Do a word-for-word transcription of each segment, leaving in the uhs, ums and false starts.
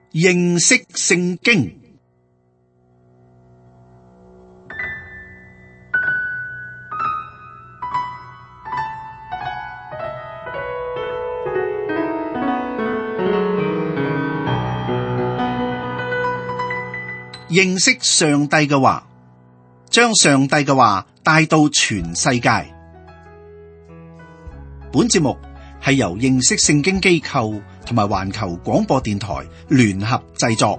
認識聖經。認識上帝嘅話，將上帝嘅話帶到全世界。本節目係由認識聖經機構同埋環球廣播電台聯合製作。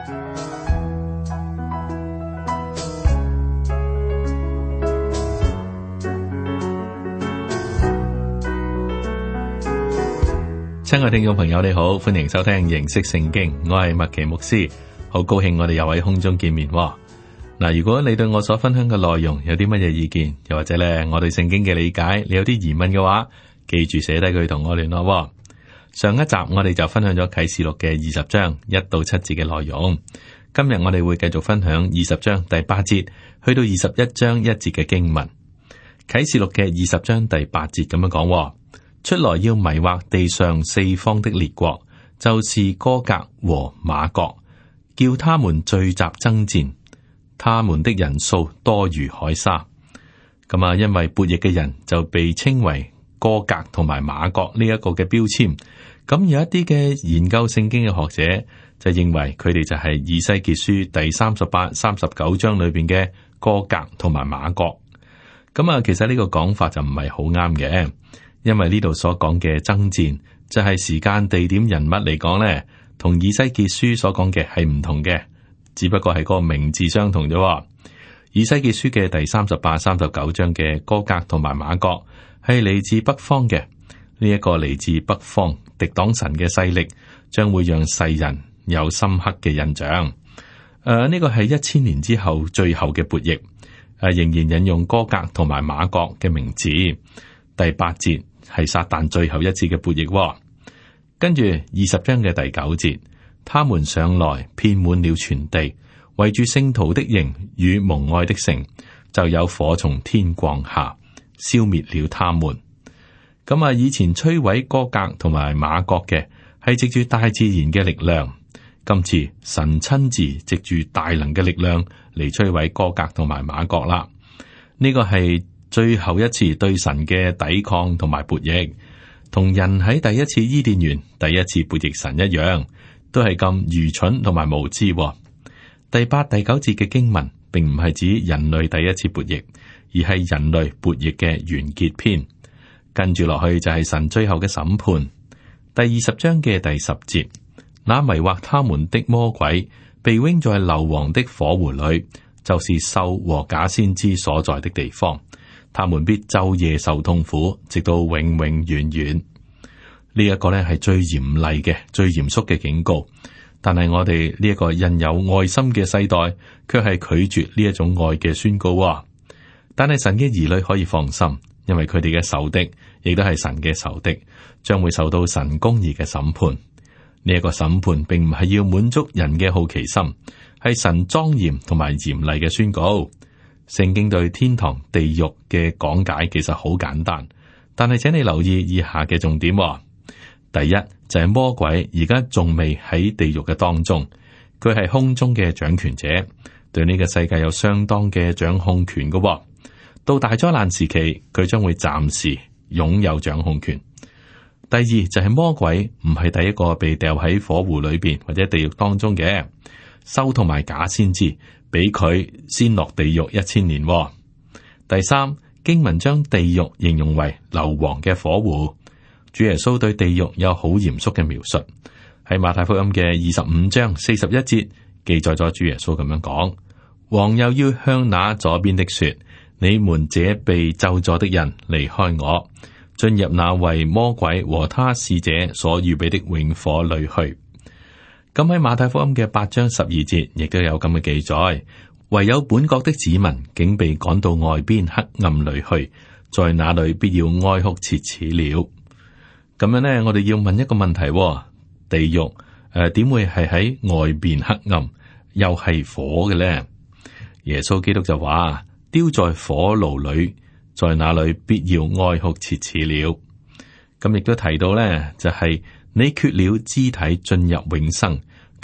親愛聽眾朋友，你好，歡迎收聽認識聖經，我係麥奇牧師。好高興我哋又喺空中見面喎。嗱，如果你對我所分享嘅內容有啲乜嘢意見，又或者咧我對聖經嘅理解，你有啲疑問嘅話，記住寫低佢同我聯絡喎。上一集我哋就分享咗啟示錄嘅二十章一到七節嘅內容，今日我哋會繼續分享二十章第八節去到二十一章一節嘅經文。啟示錄嘅二十章第八節咁樣講喎，出來要迷惑地上四方的列國，就是歌革和瑪各，叫他們聚集爭戰，他們的人數多如海沙。咁啊，因為悖逆嘅人就被稱為歌革同埋瑪各呢一個嘅標籤。咁有一啲嘅研究聖經嘅學者就認為佢哋就係以西結書第三十八、三十九章裏邊嘅歌革同埋瑪各。咁啊，其實呢個講法就唔係好啱嘅，因為呢度所講嘅爭戰就係時間、地點、人物嚟講咧，同以西結書所講嘅係唔同嘅，只不過係個名字相同啫。以西結書嘅第三十八、三十九章嘅歌革同埋瑪各係嚟自北方嘅，呢一個嚟自北方敵擋神嘅勢力，將會讓世人有深刻嘅印象。誒、呃，呢個係一千年之後最後嘅叛逆，誒、呃，仍然引用歌革同埋瑪各嘅名字。第八節係撒旦最後一次嘅叛逆。跟住二十章嘅第九節，他們上來遍滿了全地，圍住聖徒的營與蒙愛的城，就有火從天降下，消滅了他們。咁啊，以前摧毀歌革同埋瑪各嘅係藉住大自然嘅力量，今次神親自藉住大能嘅力量嚟摧毀歌革同埋瑪各啦。呢個係最後一次對神嘅抵抗同埋悖逆。同人喺第一次伊甸園第一次悖逆神一樣，都係咁愚蠢同埋無知。第八、第九節嘅經文，並唔係指人類第一次悖逆，而係人類悖逆嘅完結篇。跟住落去就係神最後嘅審判。第二十章嘅第十節，那迷惑他們的魔鬼被扔在硫磺的火湖裏，就是獸和假先知所在的地方。他們必晝夜受痛苦，直到永永遠遠。呢一個咧係最嚴厲嘅、最嚴肅嘅警告。但係我哋呢一個印有愛心嘅世代，卻係拒絕呢一種愛嘅宣告。但係神嘅兒女可以放心，因為佢哋嘅仇敵亦都係神嘅仇敵，將會受到神公義嘅審判。呢一個審判並唔係要滿足人嘅好奇心，係神莊嚴同埋嚴厲嘅宣告。聖經對天堂、地獄嘅講解其實好簡單，但係請你留意以下嘅重點。第一就係魔鬼而家仲未喺地獄嘅當中，佢係空中嘅掌權者，對呢個世界有相當嘅掌控權嘅。到大災難時期，佢將會暫時擁有掌控權。第二就係魔鬼唔係第一個被掉喺火湖裏邊或者地獄當中嘅，獸同埋假先知俾佢先落地獄一千年。第三，經文將地獄形容為硫磺嘅火湖。主耶穌對地獄有好嚴肅嘅描述，喺馬太福音嘅二十五章四十一節記載咗主耶穌咁樣講：王又要向那左邊的說，你們這被咒詛的人離開我，進入那為魔鬼和他使者所預備的永火裏去。咁喺馬太福音嘅八章十二節，亦都有咁嘅記載，唯有本國的子民竟被趕到外邊黑暗裏去，在那裏必要哀哭切齒了。咁樣呢，我哋要問一個問題：地獄誒，點會係喺外邊黑暗，又係火嘅呢？耶穌基督就話：丟在火爐裏，在那裏必要哀哭切齒了。咁亦都提到呢，就係、是、你缺了肢體進入永生，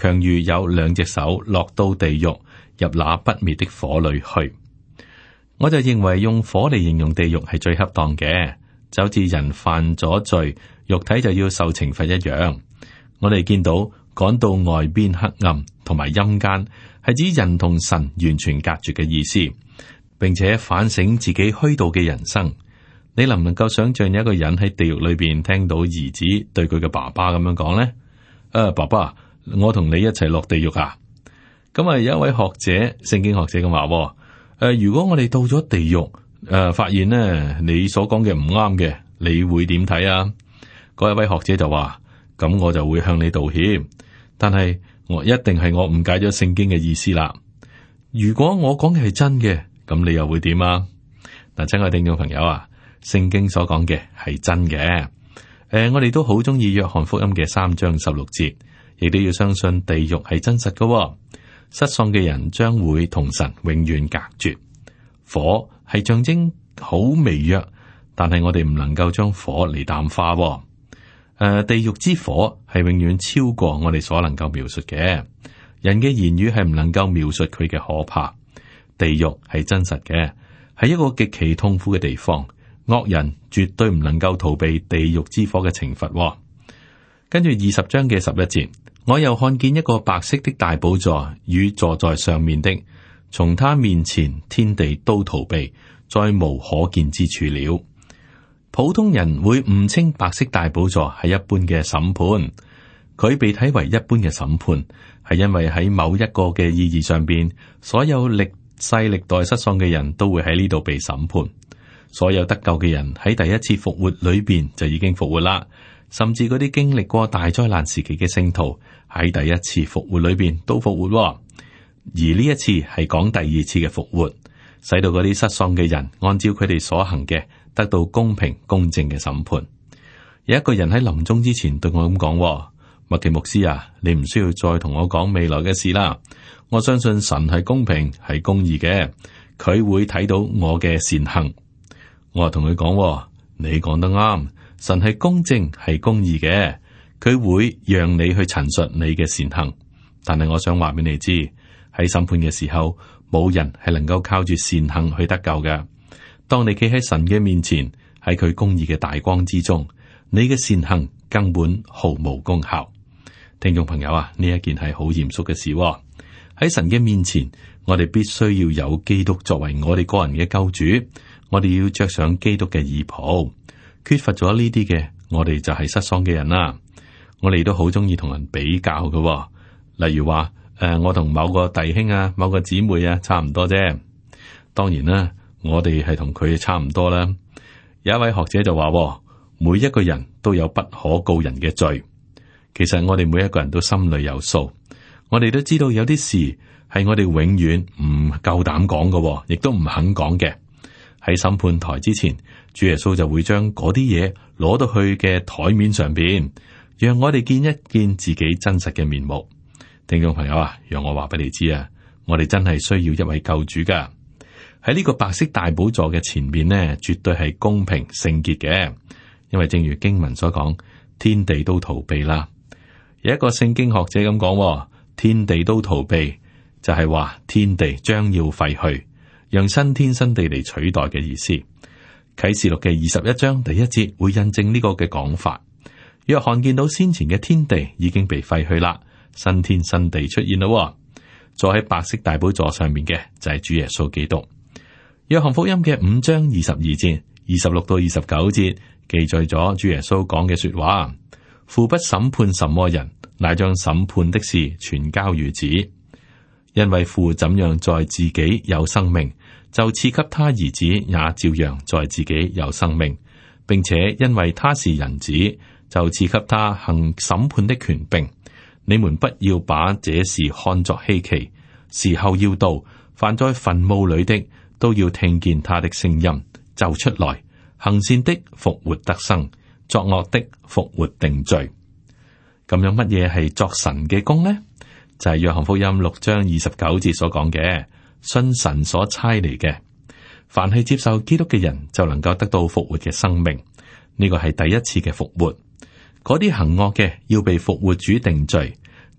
強如有兩隻手落到地獄，入那不滅的火裏去。我就認為用火嚟形容地獄係最恰當嘅，就好似人犯咗罪，肉體就要受懲罰一樣。我哋見到趕到外邊黑暗同埋陰間，係指人同神完全隔絕嘅意思，並且反省自己虛度嘅人生。你能唔能夠想象有一個人喺地獄裏邊聽到兒子對佢嘅爸爸咁樣講呢？啊，爸爸，我同你一齊落地獄啊！咁啊，有一位學者，聖經學者咁話：誒、呃，如果我哋到咗地獄，誒、呃，發現呢你所講嘅唔啱嘅，你會點睇啊？嗰一位學者就話：咁我就會向你道歉，但係我一定係我誤解咗聖經嘅意思啦。如果我講嘅係真嘅，咁你又會點啊？嗱，親愛的聽眾朋友啊，聖經所講嘅係真嘅。誒、呃，我哋都好中意約翰福音嘅三章十六節，亦都要相信地獄係真實嘅、哦。失喪嘅人將會同神永遠隔絕。火係象徵好微弱，但係我哋唔能夠將火嚟淡化、哦。誒、呃，地獄之火係永遠超過我哋所能夠描述嘅。人嘅言語係唔能夠描述佢嘅可怕。地獄係真實嘅，係一個極其痛苦嘅地方。惡人絕對唔能夠逃避地獄之火嘅懲罰、哦。跟住二十章嘅十一節，我又看見一個白色的大寶座與坐在上面的，從他面前天地都逃避，再無可見之處了。普通人會誤稱白色大寶座係一般嘅審判，佢被睇為一般嘅審判，係因為喺某一個嘅意義上邊，所有歷世歷代失喪嘅人都會喺呢度被審判。所有得救嘅人喺第一次復活裏邊就已經復活啦，甚至嗰啲經歷過大災難時期嘅聖徒喺第一次復活裏邊都復活、哦。而呢一次係講第二次嘅復活，使到嗰啲失喪嘅人按照佢哋所行嘅得到公平公正嘅審判。有一個人喺臨終之前對我咁講：麥奇牧師啊，你唔需要再同我講未來嘅事啦。我相信神係公平係公義嘅，佢會睇到我嘅善行。我話同佢講：你講得啱，神係公正係公義嘅，佢會讓你去陳述你嘅善行。但係我想話俾你知，喺審判嘅時候，冇人係能夠靠住善行去得救嘅。當你企喺神嘅面前，喺佢公義嘅大光之中，你嘅善行根本毫無功效。聽眾朋友啊，呢一件係好嚴肅嘅事喎。喺神嘅面前，我哋必須要有基督作為我哋個人嘅救主。我哋要着上基督嘅義袍，缺乏咗呢啲嘅，我哋就係失喪嘅人啦。我哋都好中意同人比較嘅、哦，例如話誒、呃，我同某個弟兄啊、某個姊妹啊差唔多啫。當然啦，我哋係同佢差唔多啦。有一位學者就話、哦，每一個人都有不可告人嘅罪。其實我哋每一個人都心裏有數，我哋都知道有啲事係我哋永遠唔夠膽講嘅，亦都唔肯講嘅。喺審判台之前，主耶穌就會將嗰啲嘢攞到去嘅台面上邊，讓我哋見一見自己真實嘅面目。聽眾朋友啊，讓我話俾你知啊，我哋真係需要一位救主噶。喺呢個白色大寶座嘅前面呢，絕對係公平聖潔嘅，因為正如經文所講，天地都逃避啦。有一個聖經學者咁講，天地都逃避，就係話天地將要廢去，讓新天新地嚟取代嘅意思。啟示錄嘅二十一章第一節會印證呢個嘅講法。約翰見到先前嘅天地已經被廢去啦，新天新地出現咯。坐喺白色大寶座上面嘅就係主耶穌基督。約翰福音嘅五章二十二節、二十六到二十九節記載咗主耶穌講嘅說話：父不審判什麼人，乃將審判的事全交於子。因為父怎樣在自己有生命，就賜給他兒子也照樣在自己有生命，並且因為他是人子，就賜給他行審判的權柄。你們不要把這事看作稀奇，時候要到，凡在墳墓裏的都要聽見他的聲音，就出來，行善的復活得生，作惡的復活定罪。咁樣乜嘢係作神嘅工呢？就係約翰福音六章二十九節所講嘅，信神所差嚟嘅，凡係接受基督嘅人就能夠得到復活嘅生命。呢個係第一次嘅復活。嗰啲行惡嘅要被復活主定罪，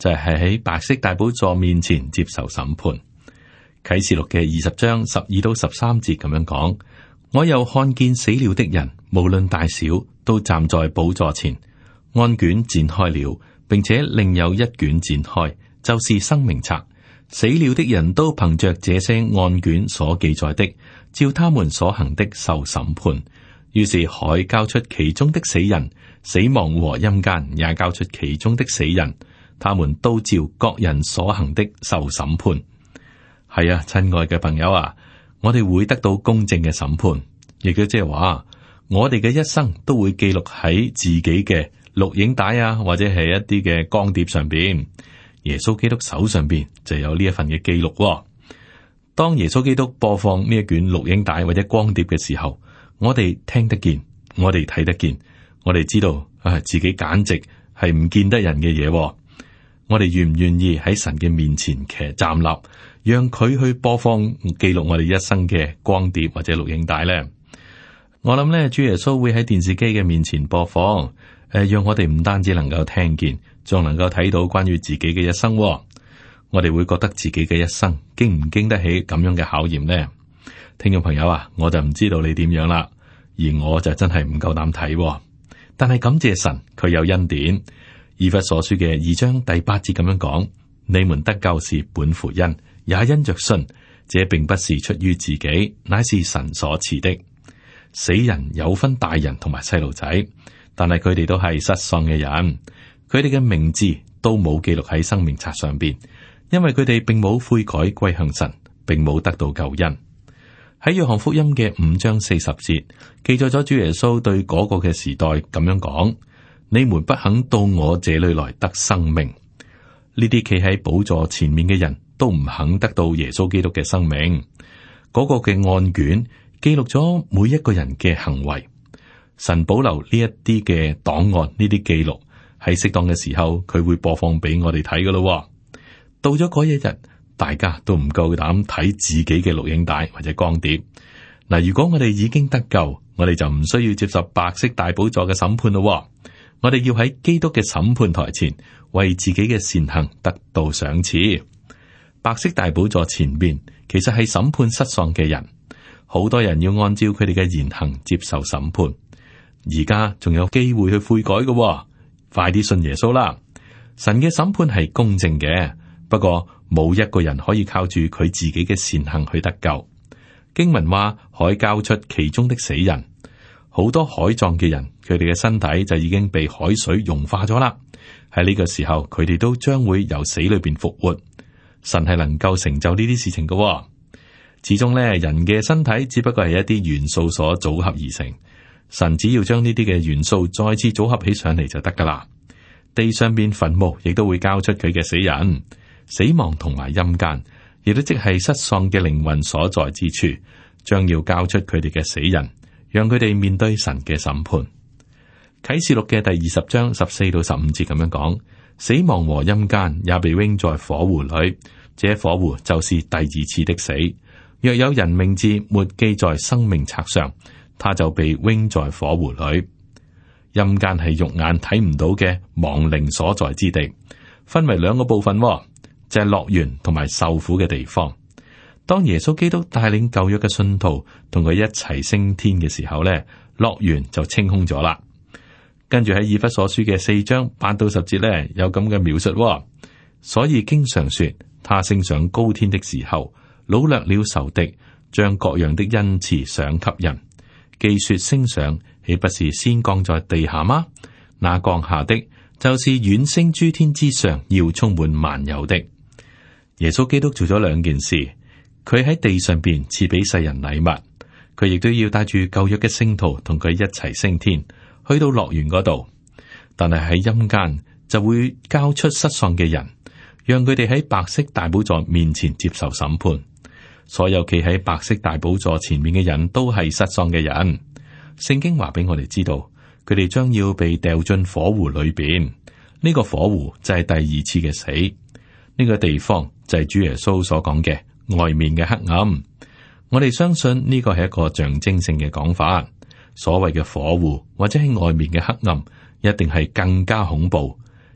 就係喺白色大寶座面前接受審判。啟示錄嘅二十章十二到十三節咁樣講：我又看見死了的人，無論大小，都站在寶座前，案卷展開了，並且另有一卷展開，就是生命冊。死了的人都憑着這些案卷所記載的，照他們所行的受審判。於是海交出其中的死人，死亡和陰間也交出其中的死人，他們都照各人所行的受審判。係啊，親愛嘅朋友啊，我哋會得到公正嘅審判，亦都即係話，我哋嘅一生都會記錄喺自己嘅錄影帶啊，或者係一啲嘅光碟上邊。耶穌基督手上邊就有呢一份嘅記錄喎。當耶穌基督播放呢一卷錄影帶或者光碟嘅時候，我哋聽得見，我哋睇得見，我哋知道啊，自己簡直係唔見得人嘅嘢喎。我哋願唔願意喺神嘅面前騎站立，讓佢去播放記錄我哋一生嘅光碟或者錄影帶咧？我諗咧，主耶穌會喺電視機嘅面前播放，誒、呃，讓我哋唔單止能夠聽見，仲能夠睇到關於自己嘅一生喎。我哋會覺得自己嘅一生經唔經得起咁樣嘅考驗呢？聽眾朋友啊，我就唔知道你點樣啦，而我就真係唔夠膽睇喎。但係感謝神，佢有恩典。以弗所書嘅二章第八節咁樣講：你們得救是本乎恩，也因着信。這並不是出於自己，乃是神所賜的。死人有分大人同埋細路仔，但係佢哋都係失喪嘅人，佢哋嘅名字都冇記錄喺生命冊上邊，因為佢哋並冇悔改歸向神，並冇得到救恩。喺約翰福音嘅五章四十節記載咗主耶穌對嗰個嘅時代咁樣講：你們不肯到我這裏來得生命。呢啲企喺寶座前面嘅人都唔肯得到耶穌基督嘅生命。嗰、那個嘅案卷記錄咗每一個人嘅行為，神保留呢一啲嘅檔案，呢啲記錄喺適當嘅時候，佢會播放俾我哋睇噶咯。到咗嗰一日，大家都唔夠膽睇自己嘅錄影帶或者光碟。嗱，如果我哋已經得救，我哋就唔需要接受白色大寶座嘅審判咯。我哋要喺基督嘅審判台前，為自己嘅善行得到賞賜。白色大寶座前邊，其實係審判失喪嘅人。好多人要按照佢哋嘅言行接受審判，而家仲有機會去悔改嘅，快啲信耶穌啦！神嘅審判係公正嘅，不過冇一個人可以靠住佢自己嘅善行去得救。經文話海交出其中的死人，好多海葬嘅人，佢哋嘅身體就已經被海水融化咗啦。喺呢個時候，佢哋都將會由死裏邊復活。神係能夠成就呢啲事情嘅。始終咧，人嘅身體只不過係一啲元素所組合而成，神只要將呢啲嘅元素再次組合起上嚟就得噶啦。地上邊墳墓亦都會交出佢嘅死人，死亡同埋陰間，亦都即係失喪嘅靈魂所在之處，將要交出佢哋嘅死人，讓佢哋面對神嘅審判。啟示錄嘅第二十章十四到十五節咁樣講：死亡和陰間也被扔在火湖裏，這火湖就是第二次的死。若有人名字沒記在生命冊上，他就被扔在火湖裏。陰間係肉眼睇唔到嘅亡靈所在之地，分為兩個部分，就係樂園同埋受苦嘅地方。當耶穌基督帶領舊約嘅信徒同佢一齊升天嘅時候咧，樂園就清空咗啦。跟住喺以弗所書嘅四章八到十節咧，有咁嘅描述，所以經常說他升上高天的時候，擄掠了仇敵，將各樣的恩賜賞給人。既說升上，豈不是先降在地下嗎？那降下的，就是遠升諸天之上，要充滿萬有的。耶穌基督做咗兩件事，佢喺地上邊賜俾世人禮物，佢亦都要帶住舊約嘅聖徒同佢一齊升天，去到樂園嗰度。但係喺陰間就會交出失喪嘅人，讓佢哋喺白色大寶座面前接受審判。所有企喺白色大寶座前面嘅人都係失喪嘅人。聖經話俾我哋知道，佢哋將要被掉進火湖裏邊。呢、這個火湖就係第二次嘅死。呢、這個地方就係主耶穌所講嘅外面嘅黑暗。我哋相信呢個係一個象徵性嘅講法。所謂嘅火湖或者係外面嘅黑暗，一定係更加恐怖，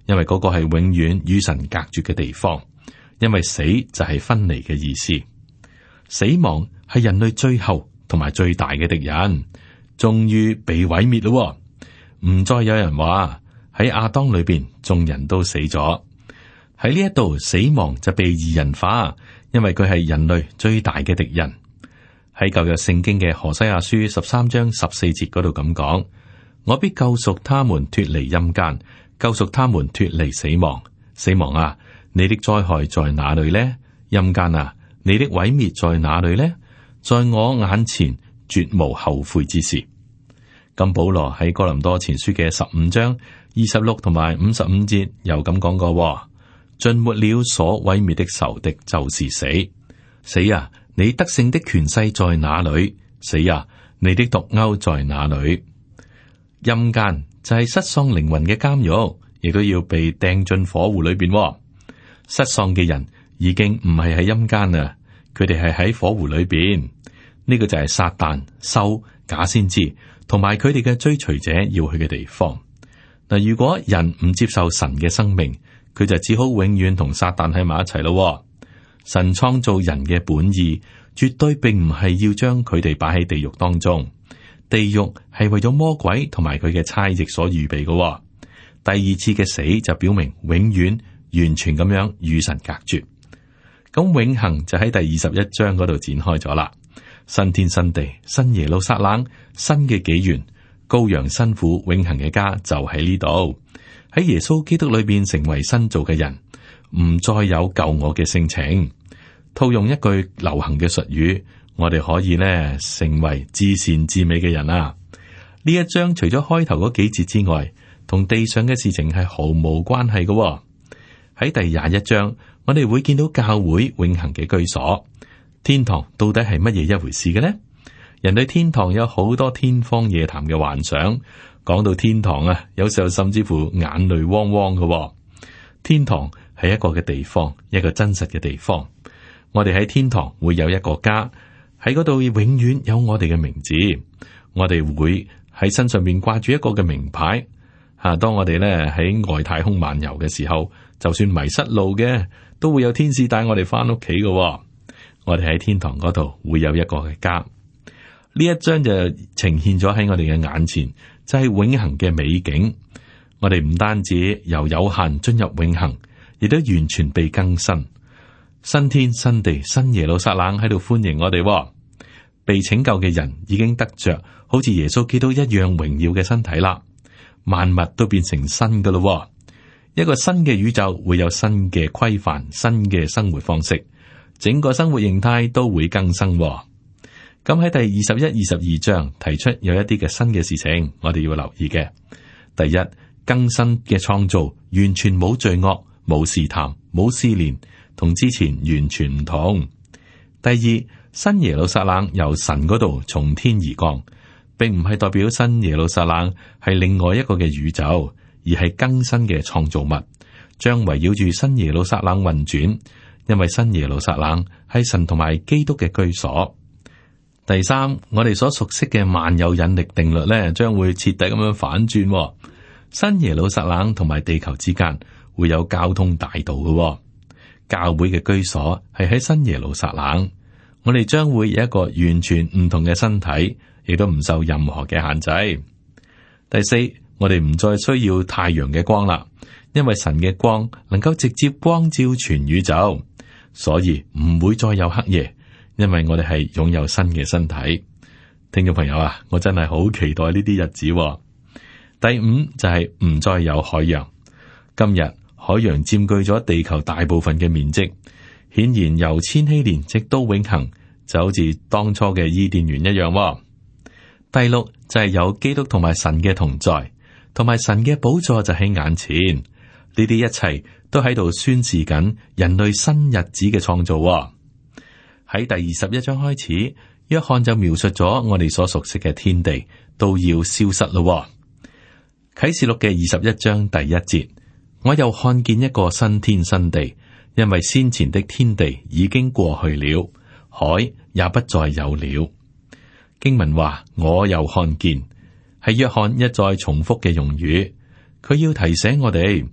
因為嗰個係永遠與神隔絕嘅地方。因為死就係分離嘅意思，死亡係人類最後同埋最大嘅敵人，終於被毀滅咯。唔再有人話喺亞當裏邊眾人都死咗。喺呢一度，死亡就被擬人化，因為佢係人類最大嘅敵人。喺舊約聖經嘅何西阿書十三章十四節嗰度咁講：我必救贖他們脫離陰間，救贖他們脫離死亡。死亡啊，你的災害在哪裏呢？陰間啊，你的毀滅在哪裏呢？在我眼前絕無後悔之事。咁保羅喺哥林多前書嘅十五章二十六同埋五十五節又咁講過：盡沒了所毀滅的仇敵，就是死。死啊，你得勝的權勢在哪裏？死啊，你的毒鈎在哪裏？陰間就係失喪靈魂嘅監獄，亦都要被掟進火湖裏邊。失喪嘅人已經唔係喺陰間啦，佢哋係喺火湖裏邊。呢個就係撒旦、獸、假先知同埋佢哋嘅追隨者要去嘅地方。嗱，如果人唔接受神嘅生命，佢就只好永遠同撒旦喺埋一齊咯。神創造人嘅本意，絕對並唔係要將佢哋擺喺地獄當中。地獄係為咗魔鬼同埋佢嘅差役所預備嘅。第二次嘅死就表明永遠完全咁樣與神隔絕。咁永恆就喺第二十一章嗰度展開咗啦。新天新地、新耶路撒冷、新嘅紀元、羔羊新婦永恆嘅家就喺呢度。喺耶穌基督裏邊成為新造嘅人，唔再有舊我嘅性情。套用一句流行嘅術語，我哋可以呢成為至善至美嘅人啊！呢一章除咗開頭嗰幾節之外，同地上嘅事情係毫無關係嘅。喺第廿一章，我哋會見到教會永恆嘅居所。天堂到底係乜嘢一回事嘅呢？人對天堂有好多天方夜譚嘅幻想，講到天堂啊，有時候甚至乎眼淚汪汪嘅。天堂係一個嘅地方，一個真實嘅地方。我哋喺天堂會有一個家，喺嗰度永遠有我哋嘅名字。我哋會喺身上面掛住一個嘅名牌。吓，當我哋咧喺外太空漫遊嘅時候，就算迷失路嘅，都會有天使帶我哋翻屋企嘅。我哋喺天堂嗰度會有一個嘅家。呢一章就呈現咗喺我哋嘅眼前，就係永恆嘅美景。我哋唔單止由有限進入永恆，亦都完全被更新。新天新地、新耶路撒冷喺度歡迎我哋。被拯救嘅人已經得着好似耶穌基督一樣榮耀嘅身體啦。萬物都變成新噶咯。一個新嘅宇宙會有新嘅規範、新嘅生活方式，整個生活形態都會更新。咁喺第二十一、二十二章提出有一啲嘅新嘅事情，我哋要留意嘅。第一，更新嘅創造完全冇罪惡、冇試探、冇試煉，同之前完全唔同。第二，新耶路撒冷由神嗰度從天而降，並唔係代表新耶路撒冷係另外一個嘅宇宙，而係更新嘅創造物，將圍繞住新耶路撒冷運轉。因為新耶路撒冷係神同埋基督嘅居所。第三，我哋所熟悉嘅萬有引力定律咧，將會徹底咁樣反轉。新耶路撒冷同埋地球之間會有交通大道嘅。教會嘅居所係喺新耶路撒冷，我哋將會有一個完全唔同嘅身體，亦都唔受任何嘅限制。第四，我哋唔再需要太陽嘅光啦，因為神嘅光能夠直接光照全宇宙。所以唔會再有黑夜，因為我哋係擁有新嘅身體。聽眾朋友啊，我真係好期待呢啲日子。第五就係唔再有海洋。今日海洋佔據咗地球大部分嘅面積，顯然由千禧年直到永恆，就好似當初嘅伊甸園一樣。第六就係有基督同埋神嘅同在，同埋神嘅寶座就喺眼前。呢啲一切都喺度宣示緊人類新日子嘅創造。喺第二十一章開始，約翰就描述咗我哋所熟悉嘅天地都要消失咯。啟示錄嘅二十一章第一節，我又看見一個新天新地，因為先前的天地已經過去了，海也不再有了。經文話我又看見，係約翰一再重複嘅用語，佢要提醒我哋。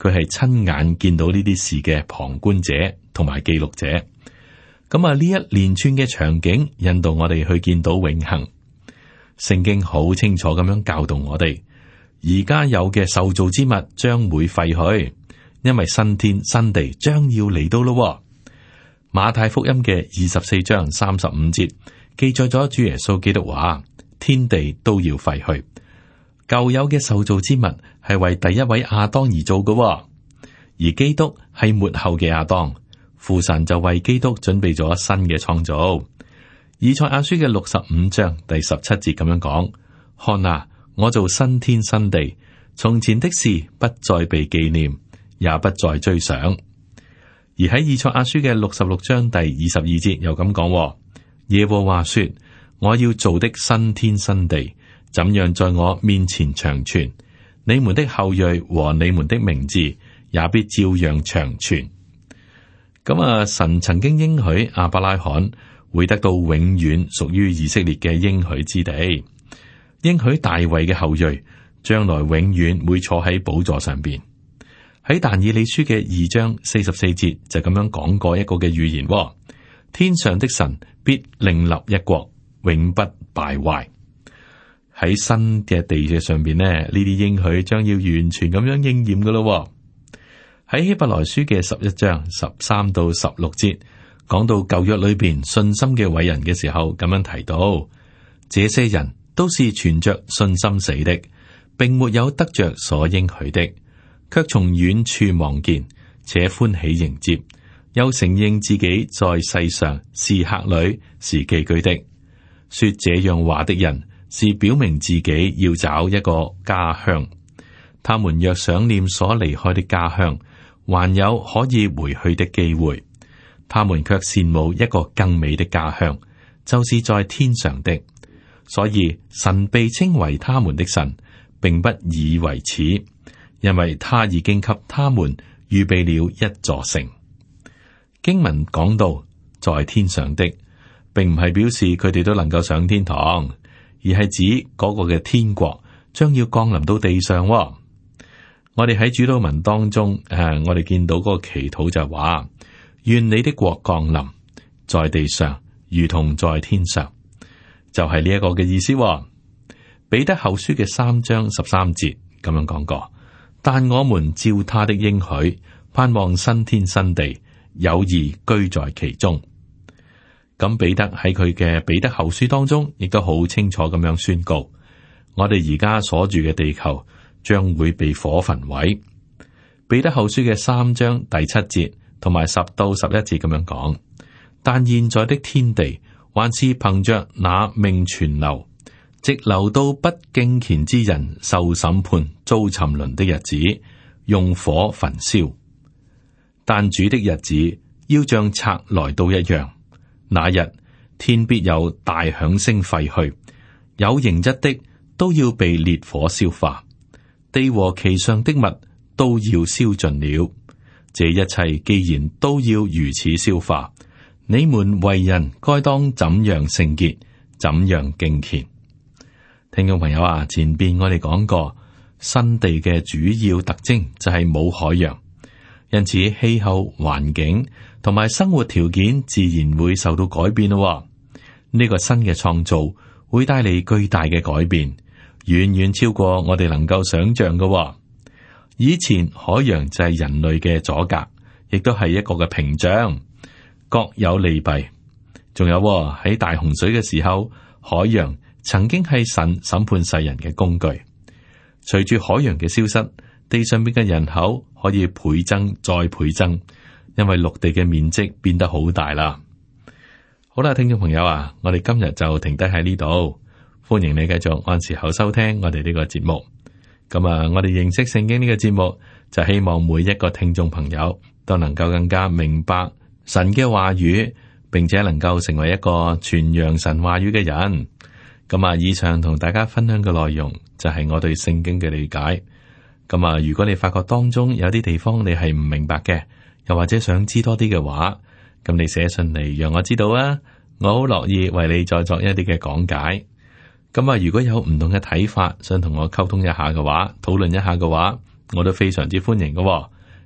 佢係親眼見到呢啲事嘅旁觀者同埋記錄者。咁啊，呢一連串嘅場景引導我哋去見到永恆。聖經好清楚咁樣教導我哋，而家有嘅受造之物將會廢去，因為新天新地將要嚟到咯。馬太福音嘅二十四章三十五節記載咗主耶穌基督話：天地都要廢去。舊有嘅受造之物係為第一位亞當而做嘅，而基督係末後嘅亞當，父神就為基督準備咗新嘅創造。以賽亞書嘅六十五章第十七節咁樣講：看啊，我做新天新地，從前的事不再被紀念，也不再追想。而喺以賽亞書嘅六十六章第二十二節又咁講：耶和華說，我要做的新天新地，怎樣在我面前長存，你們的後裔和你們的名字也必照樣長存。咁啊，神曾經應許亞伯拉罕會得到永遠屬於以色列嘅應許之地，應許大衛嘅後裔將來永遠會坐喺寶座上邊。喺但以理書嘅二章四十四節就咁樣講過一個嘅預言：天上的神必另立一國，永不敗壞。喺新嘅地嘅上邊呢，呢啲應許將要完全咁樣應驗噶咯。喺希伯來書嘅十一章十三到十六節，講到舊約裏邊信心嘅偉人嘅時候，咁樣提到，這些人都是存着信心死的，並沒有得着所應許的，卻從遠處望見，且歡喜迎接，又承認自己在世上是客旅，是寄居的。說這樣話的人，是表明自己要找一個家鄉。他們若想念所離開的家鄉，還有可以回去的機會，他們卻羨慕一個更美的家鄉，就是在天上的。所以神被稱為他們的神，並不以為恥，因為他已經給他們預備了一座城。經文講到在天上的，並唔係表示佢哋都能夠上天堂，而係指嗰個嘅天國將要降臨到地上。我哋喺主禱文當中，誒、啊，我哋見到嗰個祈禱就係話：願你的國降臨在地上，如同在天上，就係呢一個嘅意思。彼得後書嘅三章十三節咁樣講過：但我們照他的應許，盼望新天新地，有義居在其中。咁彼得喺佢嘅彼得後書當中，亦都好清楚咁樣宣告：我哋而家所住嘅地球將會被火焚毀。彼得後書嘅三章第七節同埋十到十一節咁樣講：但現在的天地還是憑着那命存留，直留到不敬虔之人受審判、遭沉淪的日子，用火焚燒。但主的日子要像賊來到一樣，那日天必有大響聲廢去，有形質的都要被烈火消化，地和其上的物都要燒盡了。這一切既然都要如此消化，你們為人該當怎樣聖潔，怎樣敬虔。聽眾朋友啊，前邊我哋講過，新地嘅主要特徵就係冇海洋，因此氣候、環境同埋生活條件自然會受到改變咯。呢、這個新嘅創造會帶嚟巨大嘅改變，遠遠超過我哋能夠想象嘅。以前海洋就係人類嘅阻隔，亦都係一個嘅屏障，各有利弊。仲有喺大洪水嘅時候，海洋曾經係神審判世人嘅工具。隨住海洋嘅消失，地上邊嘅人口可以倍增再倍增，因為陸地嘅面積變得好大啦。好啦，聽眾朋友啊，我哋今日就停低喺呢度，歡迎你繼續按時候收聽我哋呢個節目。咁啊，我哋認識聖經呢個節目，就希望每一個聽眾朋友都能夠更加明白神嘅話語，並且能夠成為一個傳揚神話語嘅人。咁啊，以上同大家分享嘅內容就係我對聖經嘅理解。咁啊，如果你發覺當中有啲地方你係唔明白嘅，又或者想知多啲嘅話，咁你寫信嚟讓我知道啊，我好樂意為你再作一啲嘅講解。咁啊，如果有唔同嘅睇法，想同我溝通一下嘅話，討論一下嘅話，我都非常之歡迎嘅。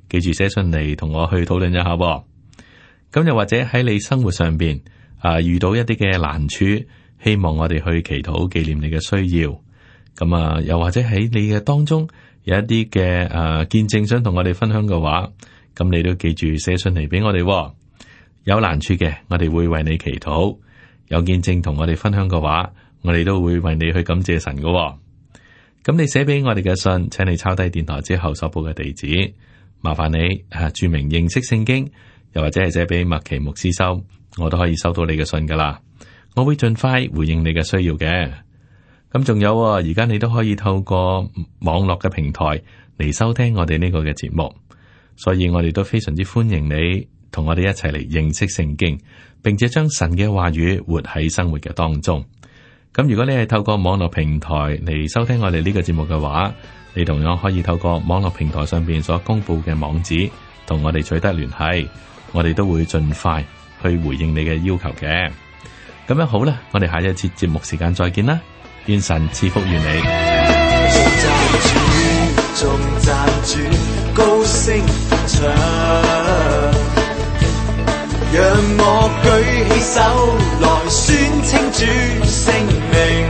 記住寫信嚟同我去討論一下。咁又或者喺你生活上邊啊遇到一啲嘅難處，希望我哋去祈禱紀念你嘅需要。咁啊，又或者喺你嘅當中有一啲嘅誒見證想同我哋分享嘅話，咁你都記住寫信嚟俾我哋。有難處嘅，我哋會為你祈禱；有見證同我哋分享嘅話，我哋都會為你去感謝神嘅。咁你寫俾我哋嘅信，請你抄低電台之後所報嘅地址，麻煩你啊注明認識聖經，又或者係寫俾麥奇牧師收，我都可以收到你嘅信噶啦。我會盡快回應你嘅需要嘅。咁仲有，而家你都可以透過網絡嘅平台嚟收聽我哋呢個嘅節目，所以我哋都非常之歡迎你同我哋一齊嚟認識聖經，並且將神嘅話語活喺生活嘅當中。咁如果你係透過網絡平台嚟收聽我哋呢個節目嘅話，你同樣可以透過網絡平台上邊所公布嘅網址同我哋取得聯繫，我哋都會盡快去回應你嘅要求嘅。咁樣好啦，我哋下一次節目時間再見啦。願神賜福於你。 頌讚主，高聲唱，讓我舉起手來宣稱主聖名。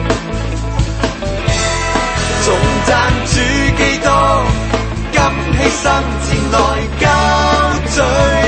頌讚主基督，甘犧牲前來交罪。